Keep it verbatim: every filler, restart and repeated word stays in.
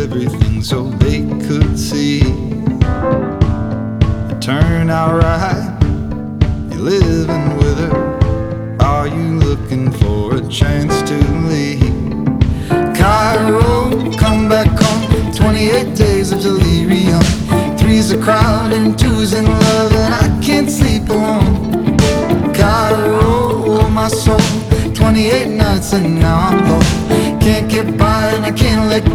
everything so they could see. It turned out right, you're living with her. Are you looking for a chance to leave? Cairo, come back home. Twenty-eight days of delirium. Three's a crowd and two's in love, and I can't sleep alone. Cairo, oh my soul. Twenty-eight nights and now I'm low. Can't get by and I can't let